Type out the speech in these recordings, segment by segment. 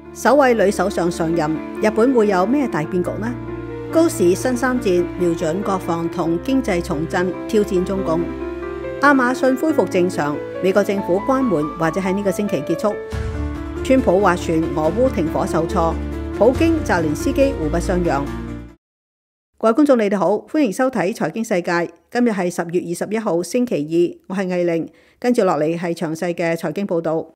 首位女首相上任，日本會有咩大變局呢？高市新三戰，瞄準國防同經濟重振，挑戰中共。亞馬遜恢復正常，美國政府關門或者喺呢個星期結束。川普斡旋俄烏停火受挫，普京、澤連斯基互不相讓。各位觀眾，你哋好，歡迎收睇財經世界。今日係10月21號星期二，我係藝玲，跟住落嚟係詳細嘅財經報道。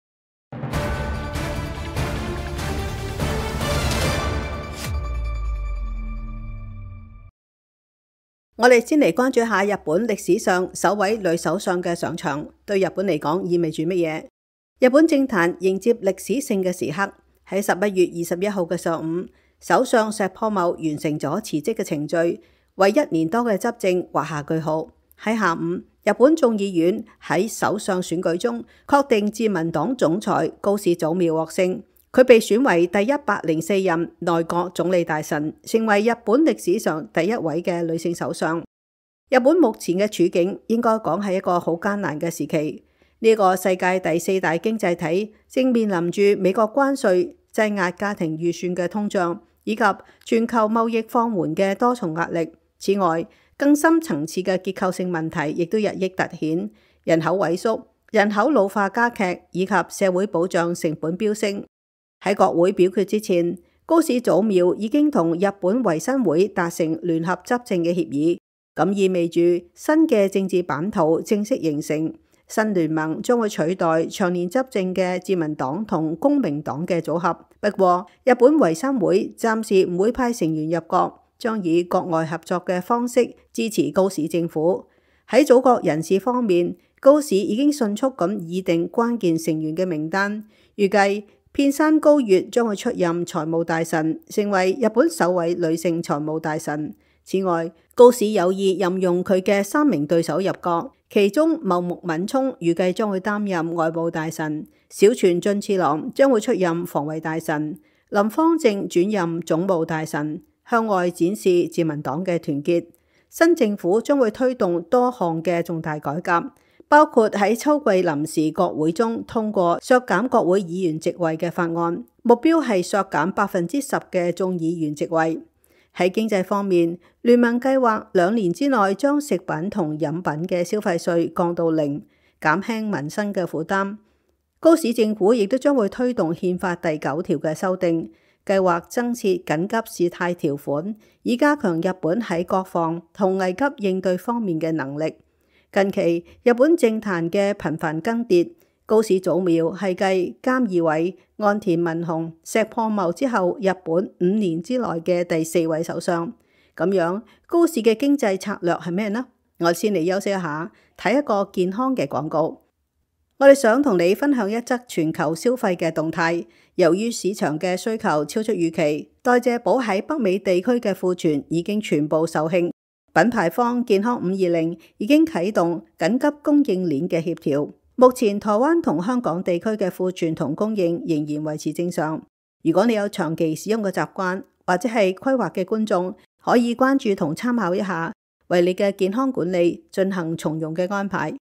我哋先嚟關注下日本歷史上首位女首相嘅上場，對日本嚟講意味住乜嘢？日本政壇迎接歷史性嘅時刻，喺11月21號嘅上午，首相石破茂完成咗辭職嘅程序，為1年多嘅執政畫下句號。喺下午，日本眾議院喺首相選舉中確定自民黨總裁高市早苗獲勝。佢被選為第104任內閣總理大臣，成為日本歷史上第一位嘅女性首相。日本目前嘅處境應該講係一個好艱難嘅時期。呢個世界第4大經濟體正面臨住美國關稅、擠壓家庭預算嘅通脹，以及全球貿易放緩嘅多重壓力。此外，更深層次嘅結構性問題亦都日益突顯，人口萎縮、人口老化加劇，以及社會保障成本飆升。喺國會表決之前，高市早苗已經同日本維新會達成聯合執政嘅協議，咁意味住新嘅政治版圖正式形成。新聯盟將會取代長年執政嘅自民黨同公明黨嘅組合。不過，日本維新會暫時唔會派成員入閣，將以國外合作嘅方式支持高市政府。喺組閣人士方面，高市已經迅速咁擬定關鍵成員嘅名單，預計片山高月將會出任財務大臣，成為日本首位女性財務大臣。此外，高市有意任用佢嘅3名對手入閣，其中茂木敏充預計將會擔任外務大臣，小泉進次郎將會出任防衛大臣，林芳正轉任總務大臣，向外展示自民黨嘅團結。新政府將會推動多項嘅重大改革，包括喺秋季臨時國會中通過削減國會議員席位嘅法案，目標係削減10%嘅眾議員席位。喺經濟方面，聯盟計劃2年之內將食品同飲品嘅消費稅降到0，減輕民生嘅負擔。高市政府亦都將會推動憲法第9條嘅修訂，計劃增設緊急事態條款，以加強日本喺國防同危急應對方面嘅能力。近期日本政壇嘅頻繁更迭，高市早苗係繼菅義偉、岸田文雄、石破茂之後，日本5年之內嘅第4位首相。咁樣，高市嘅經濟策略係咩呢？我先嚟休息一下，睇一個健康嘅廣告。我哋想同你分享一則全球消費嘅動態。由於市場嘅需求超出預期，代謝寶喺北美地區嘅庫存已經全部售罄。品牌方健康520已經啟動緊急供應鏈嘅協調。目前台灣同香港地區嘅庫存同供應仍然維持正常。如果你有長期使用嘅習慣，或者係規劃嘅觀眾，可以關注同參考一下，為你嘅健康管理進行從容嘅安排。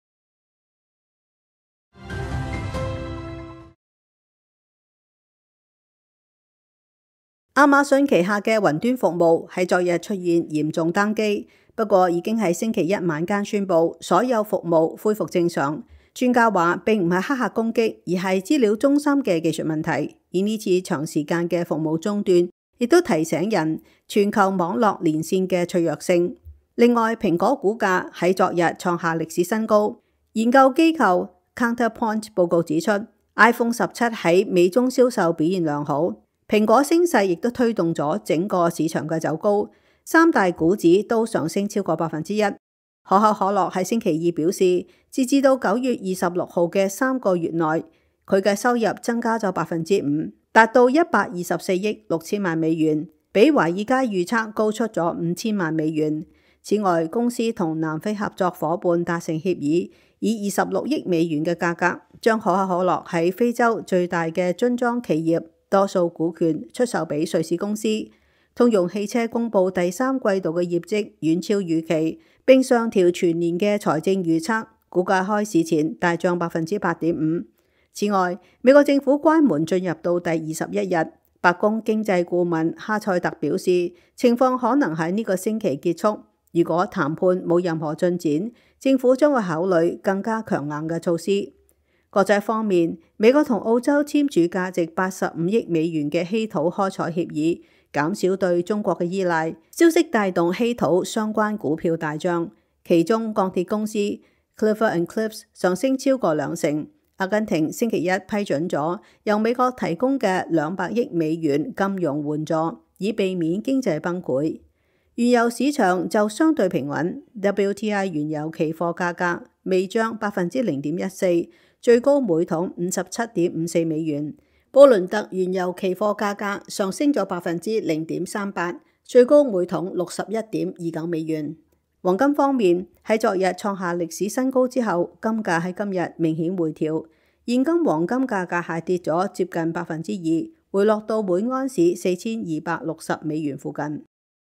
亞馬遜旗下嘅雲端服務喺昨日出現嚴重宕機，不過已經喺星期一晚間宣布所有服務恢復正常。專家話並唔係黑客攻擊，而係資料中心嘅技術問題。而呢次長時間嘅服務中斷，亦都提醒人全球網絡連線嘅脆弱性。另外，蘋果股價喺昨日創下歷史新高。研究機構 Counterpoint 報告指出，iPhone 17喺美中銷售表現良好。蘋果升勢亦都推動咗整個市場嘅走高，3大股指都上升超過1%。可口可樂喺星期二表示，截至到9月26號嘅3個月內，佢嘅收入增加咗5%，達到124億6千萬美元，比華爾街預測高出咗5000萬美元。此外，公司同南非合作夥伴達成協議，以26億美元嘅價格，將可口可樂喺非洲最大嘅樽裝企業多數股權出售俾瑞士公司。通用汽車公布第3季度嘅業績遠超預期，並上調全年嘅財政預測，股價開市前大漲8.5%。此外，美國政府關門進入到第21日， 白宮經濟顧問哈塞特表示，情況可能喺呢個星期結束。如果談判冇任何進展，政府將會考慮更加強硬嘅措施。國際方面，美國同澳洲簽署價值85億美元嘅稀土開採協議，減少對中國嘅依賴。消息帶動稀土相關股票大漲，其中鋼鐵公司 Cleveland-Cliffs 上升超過2成。阿根廷星期一批准咗由美國提供嘅200億美元金融援助，以避免經濟崩潰。原油市場就相對平穩 ，WTI 原油期貨價格微漲0.14%，最高每桶57.54美元。布倫特原油期貨價格上升咗0.38%，最高每桶61.29美元。黃金方面，喺昨日創下歷史新高之後，金價喺今日明顯回調，現今黃金價格下跌咗接近2%，回落到每安士4260美元附近。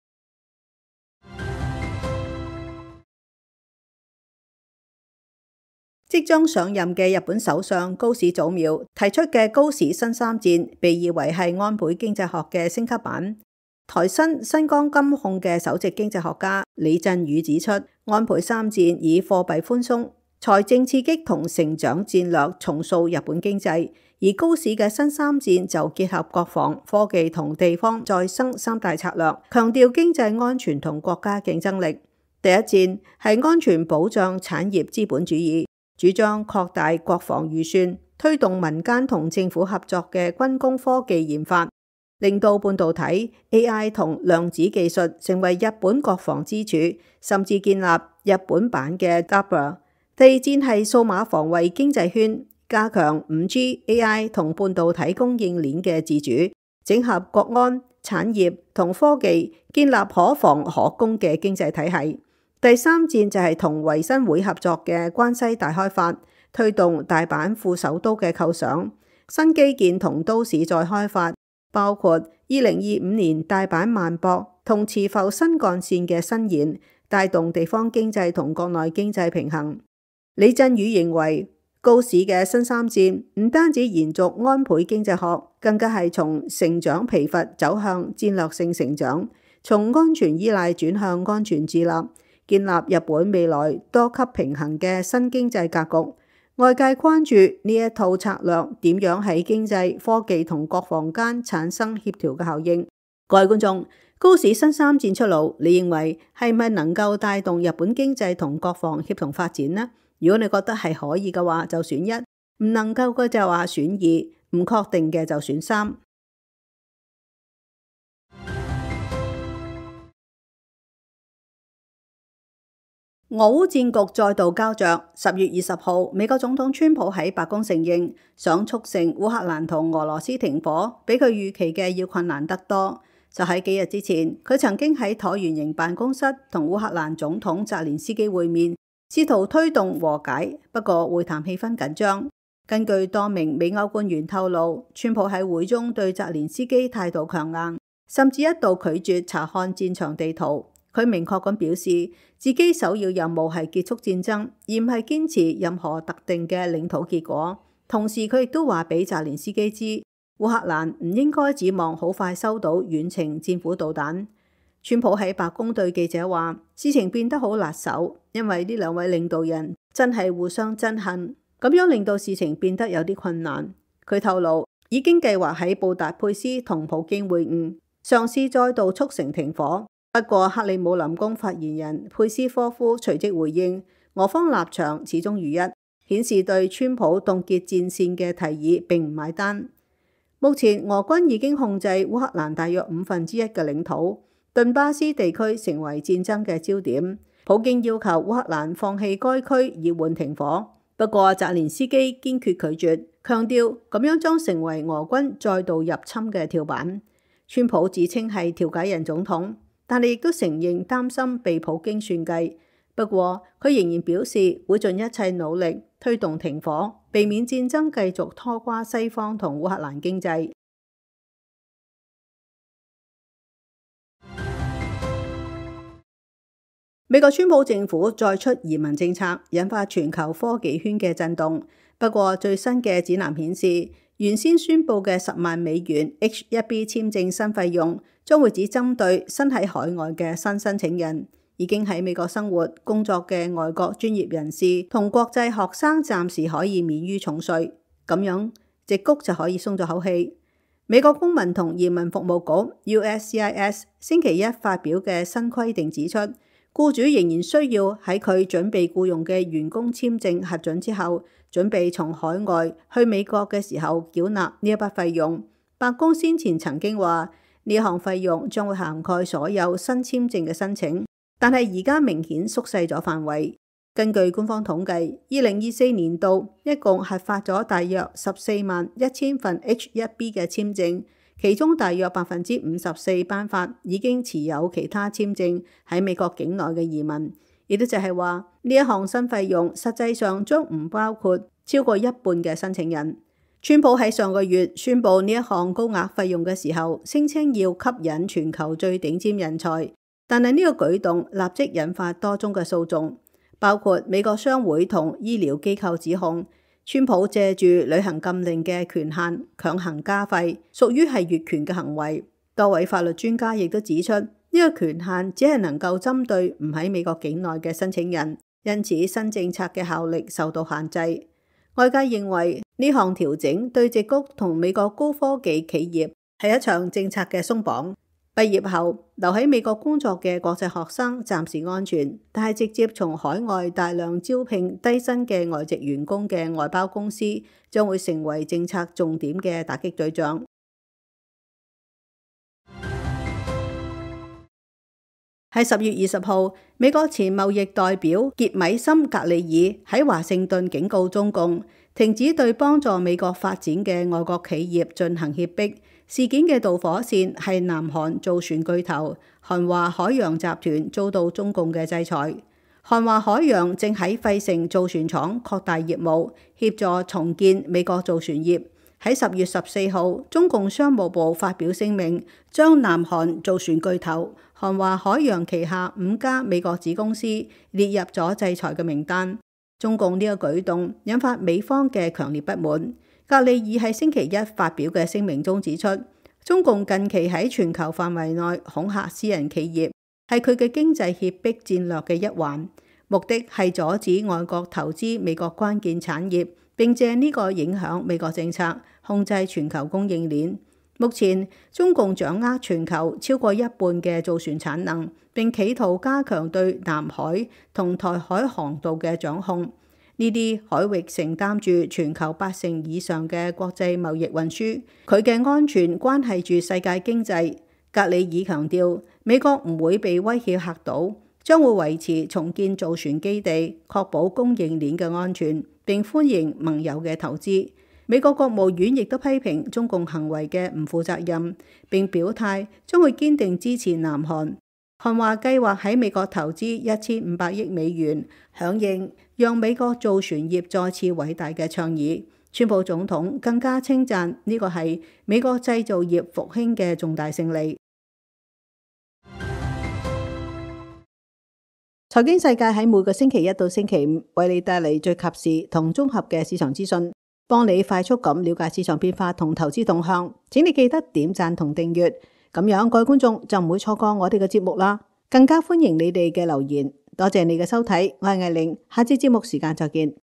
即將上任嘅日本首相高市早苗提出嘅高市新三戰，被以為係安倍經濟學嘅升級版。台新光金控嘅首席經濟學家李振宇指出，安倍三戰以貨幣寬鬆、財政刺激同成長戰略重塑日本經濟，而高市嘅新三戰就結合國防、科技同地方再生三大策略，強調經濟安全同國家競爭力。第一戰係安全保障產業資本主義，主張擴大國防預算，推動民間同政府合作嘅軍工科技研發，令到半導體、AI 同量子技術成為日本國防支柱，甚至建立日本版嘅 DARPA。第二戰係數碼防衛經濟圈，加強 5G、AI 同半導體供應鏈嘅自主，整合國安、產業同科技，建立可防可攻嘅經濟體系。第三戰就係同維新會合作嘅關西大開發，推動大阪副首都嘅構想，新基建同都市再開發，包括2025年大阪萬博同池阜新幹線嘅伸延，帶動地方經濟同國內經濟平衡。李振宇認為，高市嘅新三戰唔單止延續安倍經濟學，更加係從成長疲乏走向戰略性成長，從安全依賴轉向安全自立，建立日本未來多級平衡嘅新經濟格局。外界關注呢一套策略點樣喺經濟、科技同國防間產生協調嘅效應。各位觀眾，高市新三戰出爐，你認為係咪能夠帶動日本經濟同國防協同發展呢？如果你覺得係可以嘅話，就選1；唔能夠嘅就話選2；唔確定嘅就選3。俄烏戰局再度膠着。10月20號，美國總統川普喺白宮承認，想促成烏克蘭同俄羅斯停火，比佢預期嘅要困難得多。就喺幾日之前，佢曾經喺橢圓形辦公室同烏克蘭總統澤連斯基會面，試圖推動和解，不過會談氣氛緊張。根據多名美歐官員透露，川普喺會中對澤連斯基態度強硬，甚至一度拒絕查看戰場地圖。佢明確咁表示，自己首要任務係結束戰爭，而唔係堅持任何特定嘅領土結果。同時，佢亦都話俾澤連斯基知，烏克蘭唔應該指望好快收到遠程戰斧導彈。川普喺白宮對記者話，事情變得好辣手，因為呢兩位領導人真係互相憎恨，咁樣令到事情變得有啲困難。佢透露已經計劃喺布達佩斯同普京會晤，嘗試再度促成停火。不過，克里姆林宮發言人佩斯科夫隨即回應，俄方立場始終如一，顯示對川普凍結戰線嘅提議並唔買單。目前，俄軍已經控制烏克蘭大約1/5嘅領土，頓巴斯地區成為戰爭嘅焦點。普京要求烏克蘭放棄該區以緩停火，不過澤連斯基堅決拒絕，強調咁樣將成為俄軍再度入侵嘅跳板。川普自稱係調解人總統，但係亦都承認擔心被普京算計。不過佢仍然表示會盡一切努力推動停火，避免戰爭繼續拖垮西方同烏克蘭經濟。美國川普政府再出移民政策，引發全球科技圈嘅震動。不過最新嘅指南顯示， 原先宣布嘅10萬美元 H-1B 簽證新費用將會只針對身喺海外嘅新申請人，已經喺美國生活工作嘅外國專業人士同國際學生暫時可以免於重稅，咁樣矽谷就可以鬆咗口氣。美國公民同移民服務局 USCIS 星期一發表嘅新規定指出，僱主仍然需要喺佢準備僱用嘅員工簽證核准之後，準備從海外去美國嘅時候繳納呢一筆費用。白宮先前曾經話呢項費用將會涵蓋所有新簽證嘅申請，但係而家明顯縮細咗範圍。根據官方統計，2024年度一共核發咗大約14萬1000份 H-1B 嘅簽證，其中大約54%頒發已經持有其他簽證喺美國境內嘅移民，亦都就係話呢一項新費用實際上將唔包括超過一半嘅申請人。川普喺上個月宣布呢一項高額費用嘅時候，聲稱要吸引全球最頂尖人才，但係呢個舉動立即引發多宗嘅訴訟。包括美國商會同醫療機構指控，川普借住旅行禁令嘅權限強行加費，屬於係越權嘅行為。多位法律專家亦都指出，呢個權限只係能夠針對唔喺美國境內嘅申請人，因此新政策嘅效力受到限制。外界認為呢項調整對矽谷同美國高科技企業係一場政策嘅鬆綁。畢業後留喺美國工作嘅國際學生暫時安全，但係直接從海外大量招聘低薪嘅外籍員工嘅外包公司將會成為政策重點嘅打擊對象。喺10月20號，美國前貿易代表傑米森格里爾喺華盛頓警告中共，停止對幫助美國發展嘅外國企業進行脅迫。事件嘅導火線係南韓造船巨頭韓華海洋集團遭到中共嘅制裁。韓華海洋正喺費城造船廠擴大業務，協助重建美國造船業。喺10月14號，中共商務部發表聲明，將南韓造船巨頭韓華海洋旗下5家美國子公司列入咗制裁嘅名單。中共呢個舉動引發美方嘅強烈不滿。格里爾喺星期一發表嘅聲明中指出，中共近期喺全球範圍內恐嚇私人企業，係佢嘅經濟脅迫戰略嘅一環，目的係阻止外國投資美國關鍵產業，並借呢個影響美國政策，控制全球供應鏈。目前，中共掌握全球超過一半嘅造船產能，並企圖加強對南海同台海航道嘅掌控。呢啲海域承擔住全球80%以上嘅國際貿易運輸，佢嘅安全關係住世界經濟。格里爾強調，美國唔會被威脅嚇倒，將會維持重建造船基地，確保供應鏈嘅安全，並歡迎盟友嘅投資。美國國務院亦都批評中共行為嘅唔負責任，並表態將會堅定支持南韓。韓華計劃喺美國投資1500億美元，響應讓美國造船業再次偉大嘅倡議。川普總統更加稱讚呢個係美國製造業復興嘅重大勝利。財經世界喺每個星期一到星期五為你帶嚟最及時同綜合嘅市場資訊，幫你快速咁了解市場變化同投資動向。請你記得點讚同訂閱。咁樣各位觀眾就唔會錯過我哋嘅節目啦，更加歡迎你哋嘅留言。多謝你嘅收睇，我係艾玲，下次節目時間再見。